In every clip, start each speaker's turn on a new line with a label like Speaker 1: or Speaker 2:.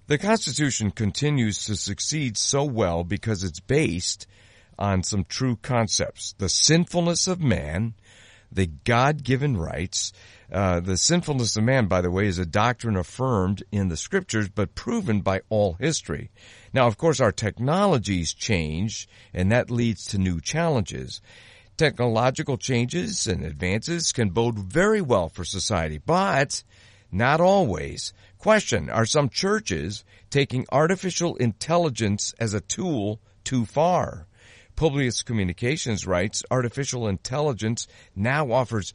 Speaker 1: The Constitution continues to succeed so well because it's based on some true concepts. The sinfulness of man, the God-given rights. The sinfulness of man, by the way, is a doctrine affirmed in the Scriptures, but proven by all history. Now, of course, our technologies change, and that leads to new challenges. Technological changes and advances can bode very well for society, but not always. Question, are some churches taking artificial intelligence as a tool too far? Publius Communications writes, artificial intelligence now offers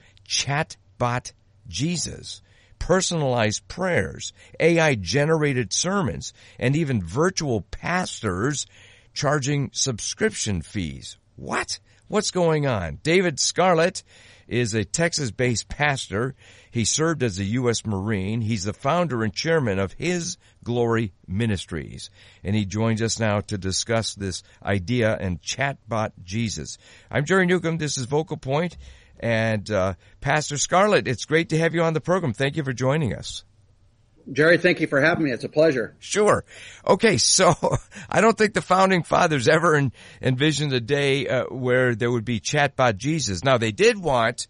Speaker 1: chatbot Jesus, personalized prayers, AI-generated sermons, and even virtual pastors charging subscription fees. What? What's going on? David Scarlett is a Texas-based pastor. He served as a U.S. Marine. He's the founder and chairman of His Glory Ministries. And he joins us now to discuss this idea and chatbot Jesus. I'm Jerry Newcomb. This is Vocal Point. And Pastor Scarlett, it's great to have you on the program. Thank you for joining us.
Speaker 2: Jerry, thank you for having me. It's a pleasure.
Speaker 1: Sure. Okay, so I don't think the Founding Fathers ever envisioned a day where there would be chatbot Jesus. Now, they did want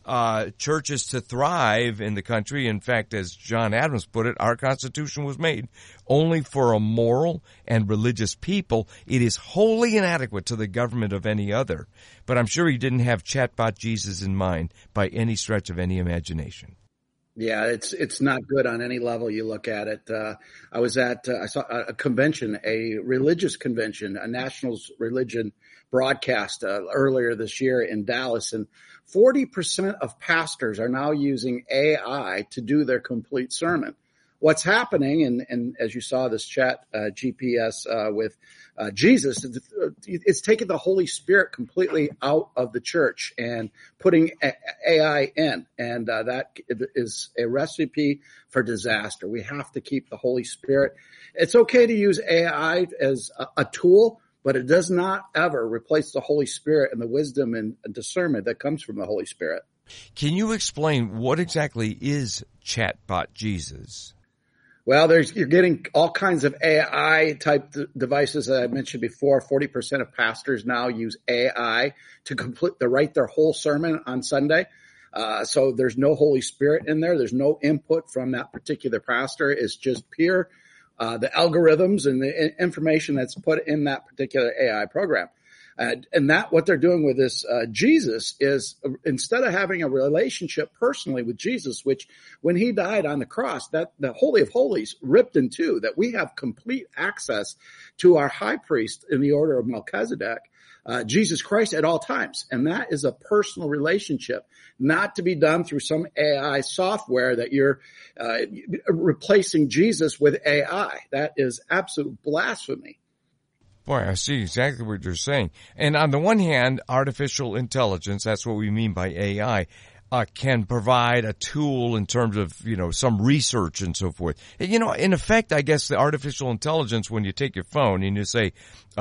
Speaker 1: churches to thrive in the country. In fact, as John Adams put it, our Constitution was made only for a moral and religious people. It is wholly inadequate to the government of any other. But I'm sure he didn't have chatbot Jesus in mind by any stretch of any imagination.
Speaker 2: Yeah, it's not good on any level you look at it. I saw a convention, a religious convention, a nationals religion broadcast earlier this year in Dallas, and 40% of pastors are now using AI to do their complete sermon. What's happening, and as you saw this chat GPS with Jesus, it's taking the Holy Spirit completely out of the church and putting AI in, and that is a recipe for disaster. We have to keep the Holy Spirit. It's okay to use AI as a tool, but it does not ever replace the Holy Spirit and the wisdom and discernment that comes from the Holy Spirit.
Speaker 1: Can you explain what exactly is chatbot Jesus?
Speaker 2: Well, you're getting all kinds of AI type devices that I mentioned before. 40% of pastors now use AI to write their whole sermon on Sunday. So there's no Holy Spirit in there. There's no input from that particular pastor. It's just pure, the algorithms and the information that's put in that particular AI program. And that what they're doing with this Jesus is, instead of having a relationship personally with Jesus, which when he died on the cross, that the Holy of Holies ripped in two, that we have complete access to our high priest in the order of Melchizedek, Jesus Christ at all times. And that is a personal relationship, not to be done through some AI software that you're replacing Jesus with AI. That is absolute blasphemy.
Speaker 1: Boy, I see exactly what you're saying. And on the one hand, artificial intelligence, that's what we mean by AI, can provide a tool in terms of, some research and so forth. In effect, I guess the artificial intelligence, when you take your phone and you say,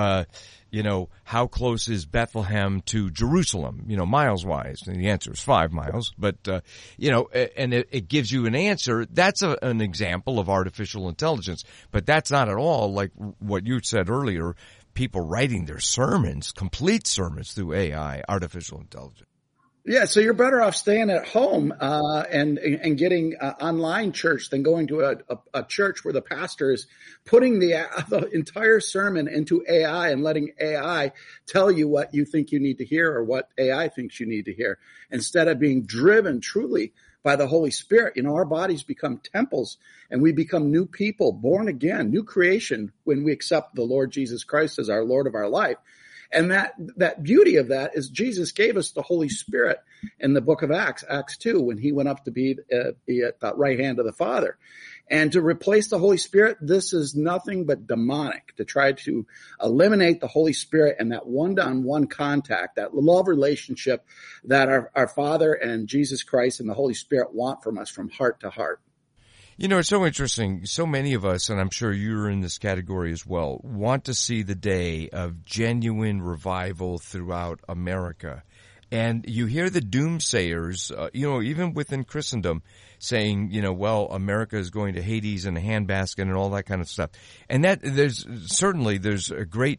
Speaker 1: how close is Bethlehem to Jerusalem, miles-wise? And the answer is 5 miles. But, and it gives you an answer. That's an example of artificial intelligence. But that's not at all like what you said earlier, people writing their sermons, complete sermons through AI, artificial intelligence.
Speaker 2: Yeah, so you're better off staying at home and getting online church than going to a church where the pastor is putting the entire sermon into AI and letting AI tell you what you think you need to hear or what AI thinks you need to hear, instead of being driven truly by the Holy Spirit. Our bodies become temples and we become new people, born again, new creation when we accept the Lord Jesus Christ as our Lord of our life. And that beauty of that is Jesus gave us the Holy Spirit in the book of Acts 2, when he went up to be at the right hand of the Father. And to replace the Holy Spirit, this is nothing but demonic, to try to eliminate the Holy Spirit and that one-on-one contact, that love relationship that our Father and Jesus Christ and the Holy Spirit want from us from heart to heart.
Speaker 1: It's so interesting. So many of us, and I'm sure you're in this category as well, want to see the day of genuine revival throughout America. And you hear the doomsayers, even within Christendom, saying, well, America is going to Hades in a handbasket and all that kind of stuff. And that there's a great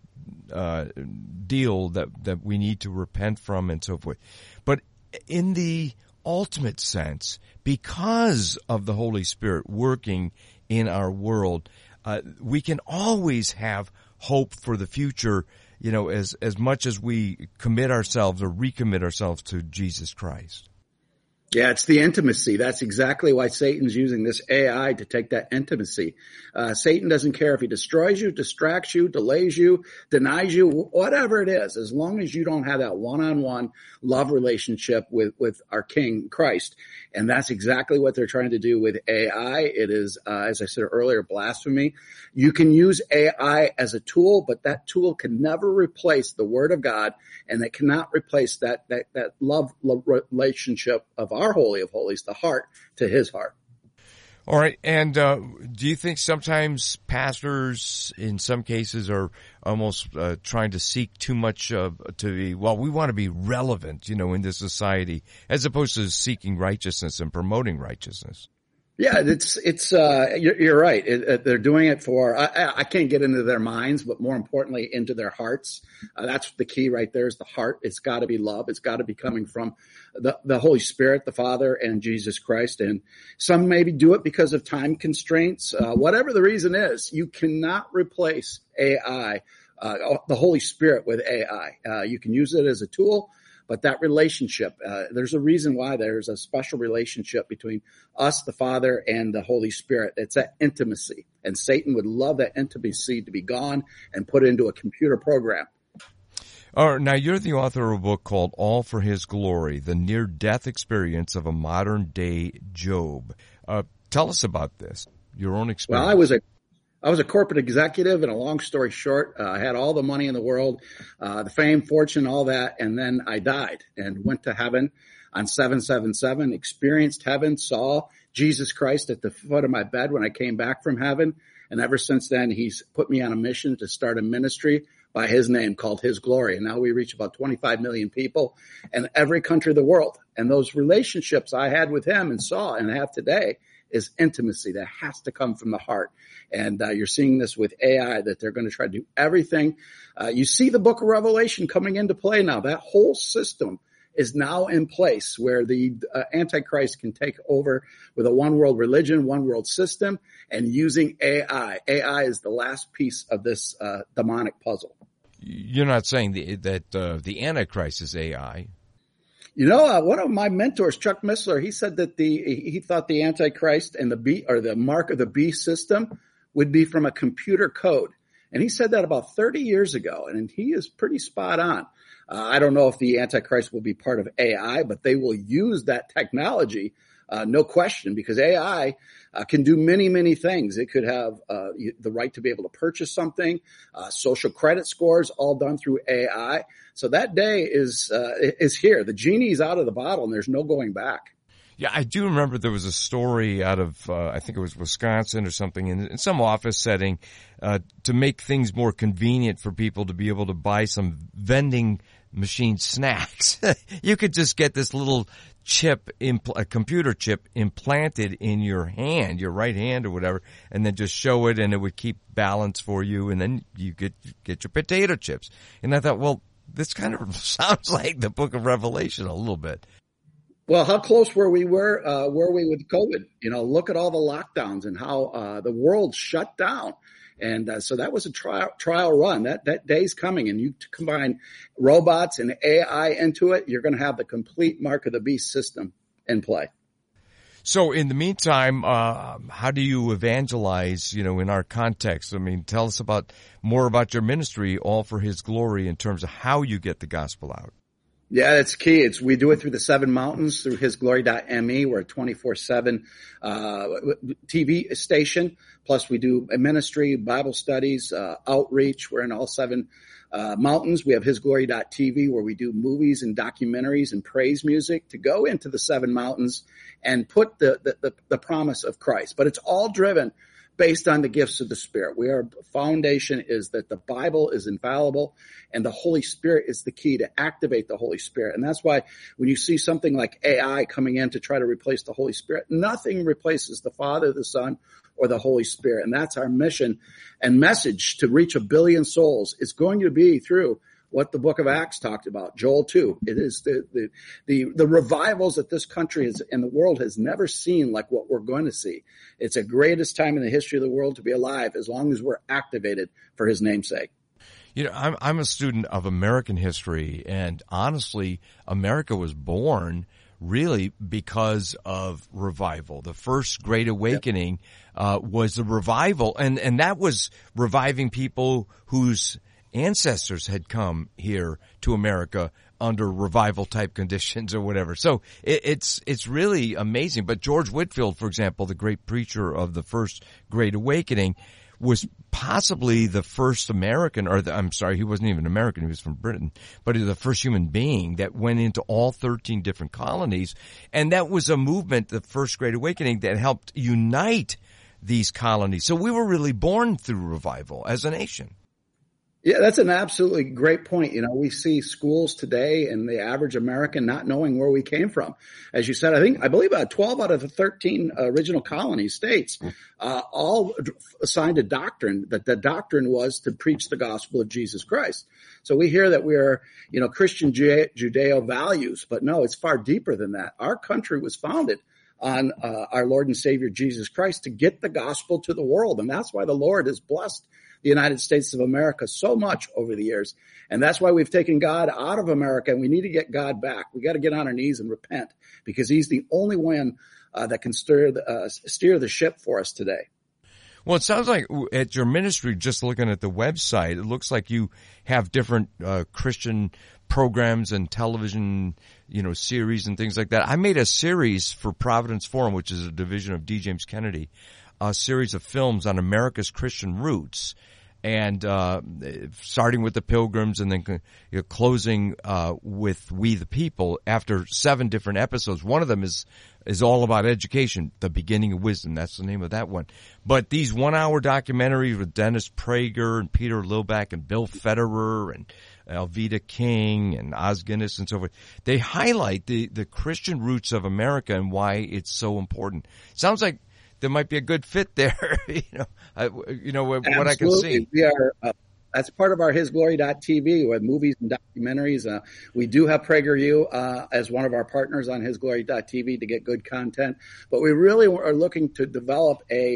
Speaker 1: deal that we need to repent from and so forth. But in the ultimate sense, because of the Holy Spirit working in our world, we can always have hope for the future, as much as we commit ourselves or recommit ourselves to Jesus Christ.
Speaker 2: Yeah, it's the intimacy. That's exactly why Satan's using this AI to take that intimacy. Satan doesn't care if he destroys you, distracts you, delays you, denies you, whatever it is, as long as you don't have that one-on-one love relationship with our King Christ. And that's exactly what they're trying to do with AI. It is, as I said earlier, blasphemy. You can use AI as a tool, but that tool can never replace the Word of God, and it cannot replace that love relationship of our Holy of Holies, the heart to his heart.
Speaker 1: All right. And do you think sometimes pastors, in some cases, are almost trying to seek too much we want to be relevant, in this society, as opposed to seeking righteousness and promoting righteousness?
Speaker 2: Yeah, you're right. They're doing it for, I can't get into their minds, but more importantly, into their hearts. That's the key right there is the heart. It's got to be love. It's got to be coming from the Holy Spirit, the Father, and Jesus Christ. And some maybe do it because of time constraints. Whatever the reason is, you cannot replace AI, the Holy Spirit with AI. You can use it as a tool. But that relationship, there's a reason why there's a special relationship between us, the Father, and the Holy Spirit. It's that intimacy. And Satan would love that intimacy to be gone and put into a computer program.
Speaker 1: All right, now, you're the author of a book called All for His Glory, the near-death experience of a modern-day Job. Tell us about this, your own experience.
Speaker 2: Well, I was a corporate executive, and a long story short, I had all the money in the world, the fame, fortune, all that, and then I died and went to heaven on 777, experienced heaven, saw Jesus Christ at the foot of my bed when I came back from heaven, and ever since then, he's put me on a mission to start a ministry by his name called His Glory, and now we reach about 25 million people in every country of the world, and those relationships I had with him and saw and have today is intimacy that has to come from the heart. And you're seeing this with AI, that they're going to try to do everything. You see the book of Revelation coming into play now. That whole system is now in place where the Antichrist can take over with a one world religion, one world system, and using AI. AI is the last piece of this demonic puzzle.
Speaker 1: You're not saying that the Antichrist is AI.
Speaker 2: One of my mentors, Chuck Missler, he said that he thought the Antichrist and the mark of the beast system would be from a computer code. And he said that about 30 years ago, and he is pretty spot on. I don't know if the Antichrist will be part of AI, but they will use that technology, no question, because AI can do many, many things. It could have the right to be able to purchase something, social credit scores, all done through AI. So that day is here. The genie's out of the bottle, and there's no going back.
Speaker 1: Yeah, I do remember there was a story out of, I think it was Wisconsin or something, in some office setting, to make things more convenient for people to be able to buy some vending machine snacks. You could just get this little chip, a computer chip implanted in your hand, your right hand or whatever, and then just show it, and it would keep balance for you, and then you get your potato chips. And I thought, well, this kind of sounds like the book of Revelation a little bit.
Speaker 2: Well, how close were we with COVID? Look at all the lockdowns and how the world shut down. And so that was a trial run. That day's coming, and you combine robots and AI into it, you're going to have the complete mark of the beast system in play.
Speaker 1: So in the meantime, how do you evangelize, in our context? I mean, tell us more about your ministry, All for His Glory, in terms of how you get the gospel out.
Speaker 2: Yeah, that's key. We do it through the 7 mountains, through hisglory.me. We're a 24/7 TV station. Plus, we do a ministry, Bible studies, outreach. We're in all 7 mountains. We have hisglory.tv, where we do movies and documentaries and praise music to go into the 7 mountains and put the promise of Christ. But it's all driven based on the gifts of the Spirit. Foundation is that the Bible is infallible and the Holy Spirit is the key to activate the Holy Spirit. And that's why when you see something like AI coming in to try to replace the Holy Spirit, nothing replaces the Father, the Son, or the Holy Spirit. And that's our mission and message to reach 1 billion souls. It's going to be through what the book of Acts talked about, Joel 2. It is the revivals that this country has and the world has never seen like what we're going to see. It's the greatest time in the history of the world to be alive as long as we're activated for his namesake.
Speaker 1: You know, I'm a student of American history, and honestly, America was born really because of revival. The first Great Awakening was the revival, and that was reviving people whose ancestors had come here to America under revival type conditions or whatever. So it's really amazing. But George Whitefield, for example, the great preacher of the first Great Awakening, was possibly the first American, he wasn't even American, he was from Britain, but he was the first human being that went into all 13 different colonies. And that was a movement, the first Great Awakening, that helped unite these colonies. So we were really born through revival as a nation.
Speaker 2: Yeah, that's an absolutely great point. You know, we see schools today and the average American not knowing where we came from. As you said, I believe 12 out of the 13 original colony states all assigned a doctrine that the doctrine was to preach the gospel of Jesus Christ. So we hear that we are, Christian Judeo values, but no, it's far deeper than that. Our country was founded on our Lord and Savior Jesus Christ to get the gospel to the world. And that's why the Lord has blessed the United States of America so much over the years. And that's why we've taken God out of America, and we need to get God back. We got to get on our knees and repent because he's the only one that can steer the ship for us today.
Speaker 1: Well, it sounds like at your ministry, just looking at the website, it looks like you have different Christian programs and television, series and things like that. I made a series for Providence Forum, which is a division of D. James Kennedy, a series of films on America's Christian roots, and starting with the Pilgrims and then closing with We the People after 7 different episodes. One of them is all about education, The Beginning of Wisdom. That's the name of that one. But these 1-hour documentaries with Dennis Prager and Peter Lilback and Bill Federer and Alveda King and Os Guinness and so forth, they highlight the Christian roots of America and why it's so important. Sounds like there might be a good fit there, what I can see.
Speaker 2: We are, that's part of our HisGlory.tv with movies and documentaries. We do have PragerU as one of our partners on HisGlory.tv to get good content. But we really are looking to develop a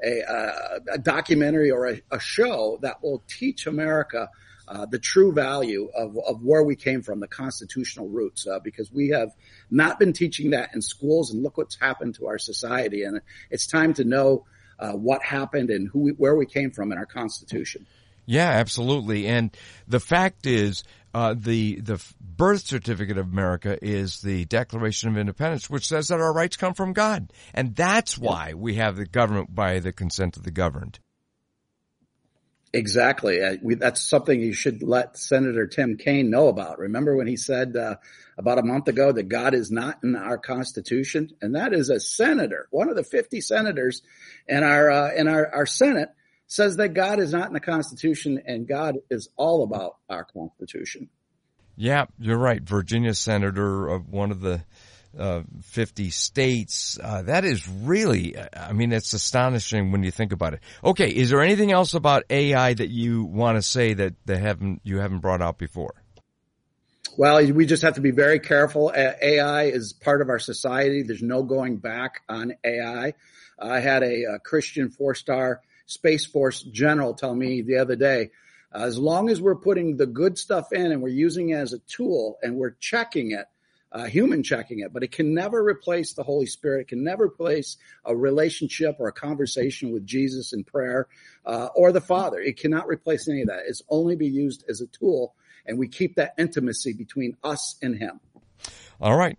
Speaker 2: documentary or a show that will teach America the true value of where we came from, the constitutional roots, because we have not been teaching that in schools, and look what's happened to our society. And it's time to know what happened and where we came from in our Constitution.
Speaker 1: Yeah, absolutely. And the fact is, the birth certificate of America is the Declaration of Independence, which says that our rights come from God. And that's why we have the government by the consent of the governed.
Speaker 2: Exactly. That's something you should let Senator Tim Kaine know about. Remember when he said about a month ago that God is not in our Constitution? And that is a senator, one of the 50 senators in our Senate, says that God is not in the Constitution, and God is all about our Constitution.
Speaker 1: Yeah, you're right. Virginia senator of one of the 50 states. That is really, it's astonishing when you think about it. Okay, is there anything else about AI that you want to say that you haven't brought out before?
Speaker 2: Well, we just have to be very careful. AI is part of our society. There's no going back on AI. I had a Christian 4-star Space Force general tell me the other day, as long as we're putting the good stuff in and we're using it as a tool and we're checking it, human checking it, but it can never replace the Holy Spirit. It can never replace a relationship or a conversation with Jesus in prayer, or the Father. It cannot replace any of that. It's only be used as a tool, and we keep that intimacy between us and him.
Speaker 1: All right.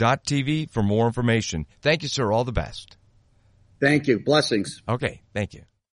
Speaker 1: HisGlory.tv for more information. Thank you, sir. All the best.
Speaker 2: Thank you. Blessings.
Speaker 1: Okay. Thank you.